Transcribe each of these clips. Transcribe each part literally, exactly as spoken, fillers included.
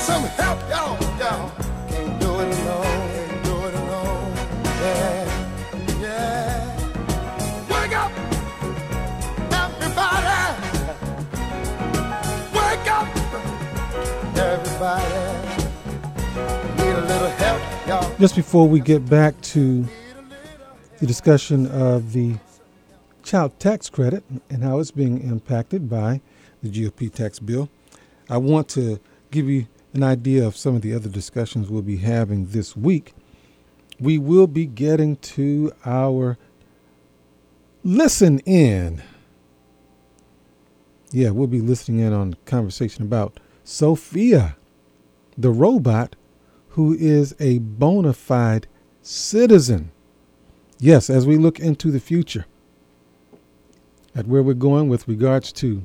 some help, y'all. Y'all can't do it alone. Can't do it alone. Yeah, yeah. Wake up, everybody. Wake up, everybody. Need a little help, y'all. Just before we get back to the discussion of the child tax credit and how it's being impacted by the G O P tax bill, I want to give you an idea of some of the other discussions we'll be having this week. We will be getting to our listen in. Yeah, we'll be listening in on a conversation about Sophia, the robot who is a bona fide citizen. Yes, as we look into the future at where we're going with regards to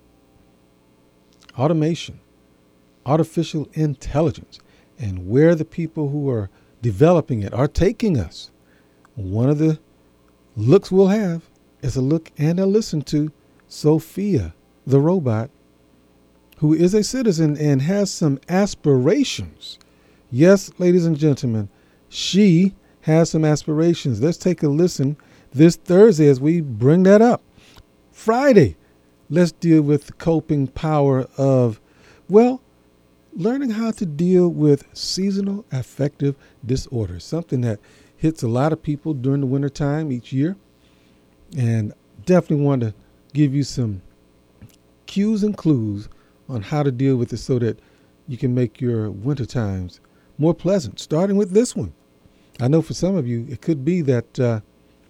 automation, artificial intelligence, and where the people who are developing it are taking us. One of the looks we'll have is a look and a listen to Sophia, the robot, who is a citizen and has some aspirations. Yes, ladies and gentlemen, she has some aspirations. Let's take a listen this Thursday as we bring that up. Friday, let's deal with the coping power of, well, learning how to deal with seasonal affective disorders, something that hits a lot of people during the wintertime each year. And definitely want to give you some cues and clues on how to deal with it so that you can make your winter times more pleasant, starting with this one. I know for some of you, it could be that, uh,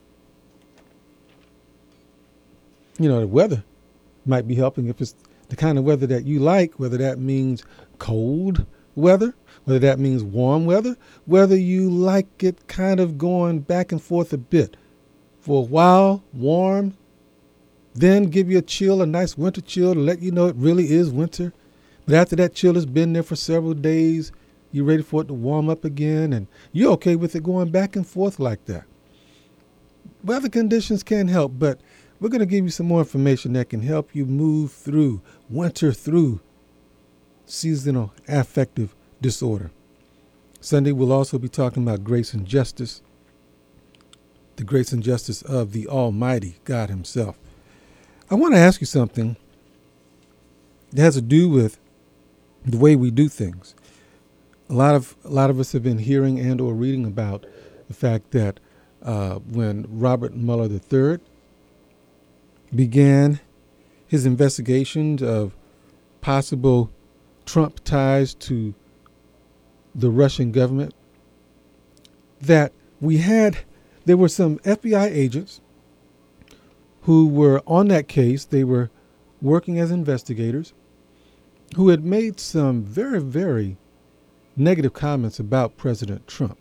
you know, the weather might be helping if it's the kind of weather that you like, whether that means cold weather, whether that means warm weather, whether you like it kind of going back and forth a bit. For a while, warm, then give you a chill, a nice winter chill to let you know it really is winter. But after that chill has been there for several days, you're ready for it to warm up again, and you're okay with it going back and forth like that. Weather conditions can help, but we're going to give you some more information that can help you move through winter, through seasonal affective disorder. Sunday, we'll also be talking about grace and justice, the grace and justice of the Almighty God himself. I want to ask you something that has to do with the way we do things. A lot of a lot of us have been hearing and or reading about the fact that uh, when Robert Mueller the third began his investigations of possible Trump ties to the Russian government, that we had, there were some F B I agents who were on that case. They were working as investigators who had made some very, very negative comments about President Trump.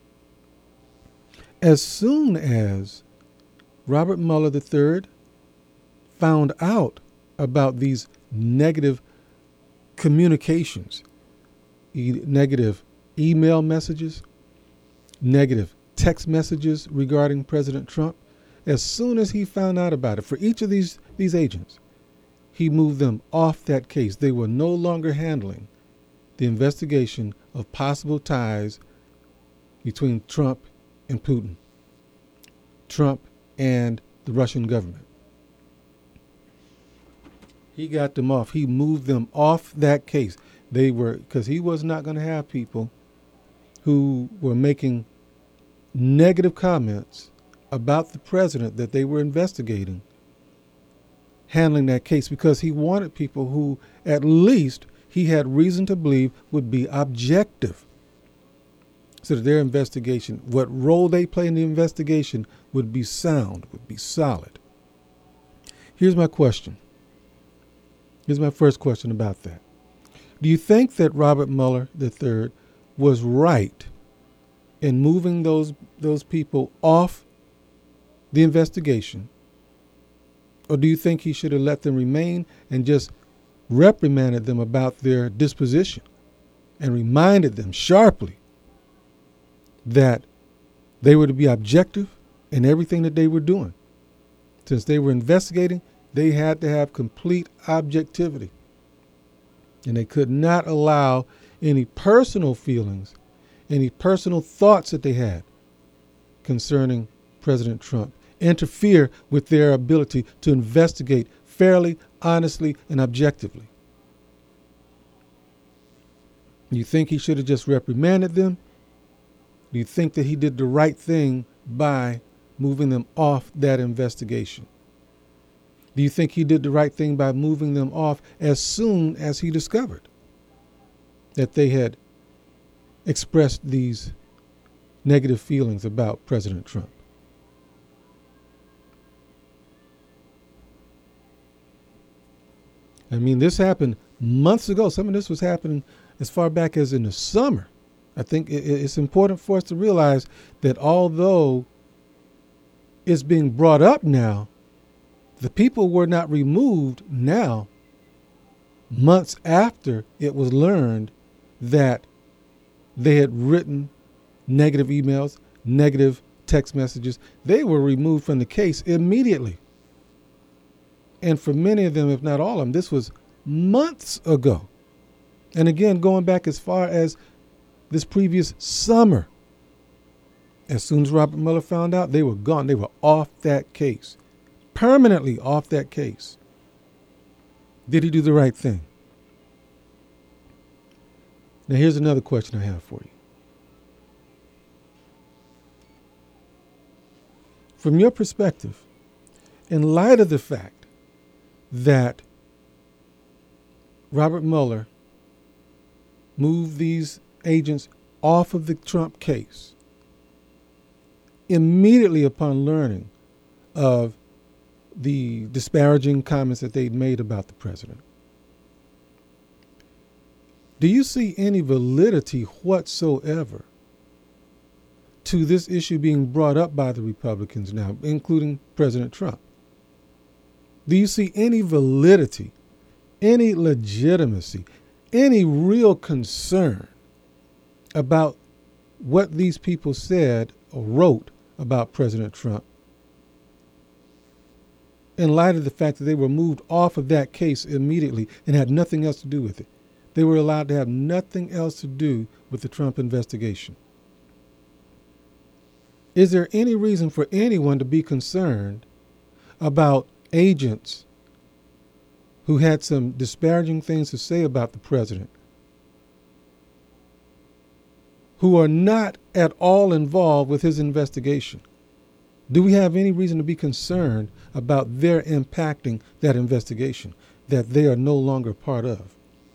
As soon as Robert Mueller the third found out about these negative communications, e- negative email messages, negative text messages regarding President Trump, as soon as he found out about it, for each of these, these agents, he moved them off that case. They were no longer handling the investigation of possible ties between Trump and Putin, Trump and the Russian government. He got them off. He moved them off that case. They were, because he was not going to have people who were making negative comments about the president that they were investigating handling that case, because he wanted people who at least he had reason to believe would be objective, so that their investigation, what role they play in the investigation, would be sound, would be solid. Here's my question. Here's my first question about that. Do you think that Robert Mueller the third was right in moving those those people off the investigation? Or do you think he should have let them remain and just reprimanded them about their disposition and reminded them sharply that they were to be objective in everything that they were doing? Since they were investigating, they had to have complete objectivity. And they could not allow any personal feelings, any personal thoughts that they had concerning President Trump, interfere with their ability to investigate fairly, honestly, and objectively. You think he should have just reprimanded them? Do you think that he did the right thing by moving them off that investigation? Do you think he did the right thing by moving them off as soon as he discovered that they had expressed these negative feelings about President Trump? I mean, this happened months ago. Some of this was happening as far back as in the summer. I think it's important for us to realize that although it's being brought up now, the people were not removed now, months after it was learned that they had written negative emails, negative text messages. They were removed from the case immediately. And for many of them, if not all of them, this was months ago. And again, going back as far as this previous summer. As soon as Robert Mueller found out, they were gone. They were off that case. Permanently off that case. Did he do the right thing? Now, here's another question I have for you. From your perspective, in light of the fact that Robert Mueller moved these agents off of the Trump case immediately upon learning of the disparaging comments that they'd made about the president, do you see any validity whatsoever to this issue being brought up by the Republicans now, including President Trump? Do you see any validity, any legitimacy, any real concern about what these people said or wrote about President Trump in light of the fact that they were moved off of that case immediately and had nothing else to do with it? They were allowed to have nothing else to do with the Trump investigation. Is there any reason for anyone to be concerned about agents who had some disparaging things to say about the president, who are not at all involved with his investigation? Do we have any reason to be concerned about their impacting that investigation that they are no longer part of?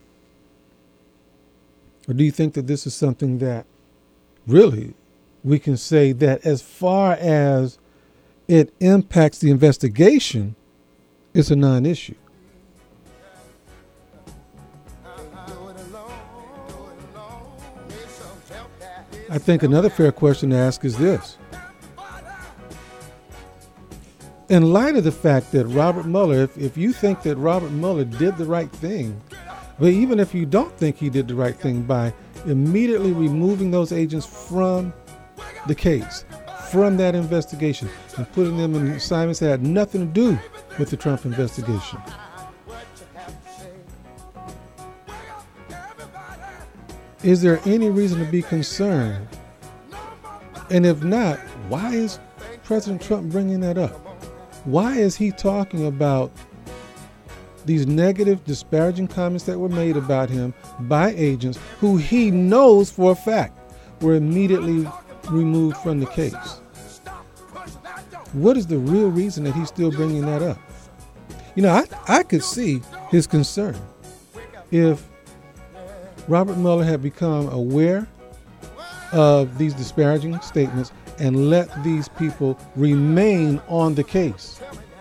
Or do you think that this is something that really we can say that as far as it impacts the investigation, it's a non-issue? I think another fair question to ask is this. In light of the fact that Robert Mueller, if, if you think that Robert Mueller did the right thing, but even if you don't think he did the right thing by immediately removing those agents from the case, from that investigation, and putting them in assignments that had nothing to do with the Trump investigation, is there any reason to be concerned? And if not, why is President Trump bringing that up? Why is he talking about these negative, disparaging comments that were made about him by agents who he knows for a fact were immediately removed from the case? What is the real reason that he's still bringing that up? You know, I, I could see his concern if Robert Mueller had become aware of these disparaging statements and let these people remain on the case.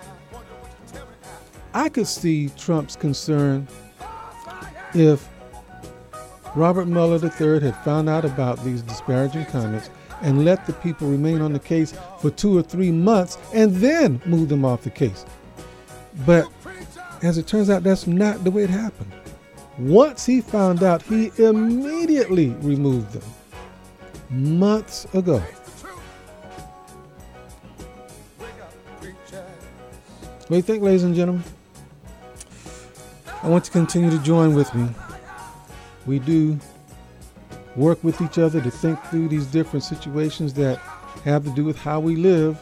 I could see Trump's concern if Robert Mueller the third had found out about these disparaging comments and let the people remain on the case for two or three months and then move them off the case. But as it turns out, that's not the way it happened. Once he found out, he immediately removed them months ago. What do you think, ladies and gentlemen? I want you to continue to join with me. We do work with each other to think through these different situations that have to do with how we live.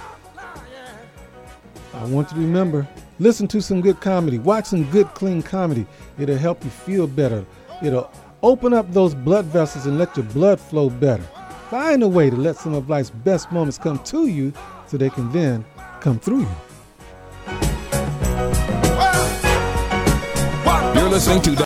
I want you to remember, listen to some good comedy. Watch some good, clean comedy. It'll help you feel better. It'll open up those blood vessels and let your blood flow better. Find a way to let some of life's best moments come to you so they can then come through you. You're listening to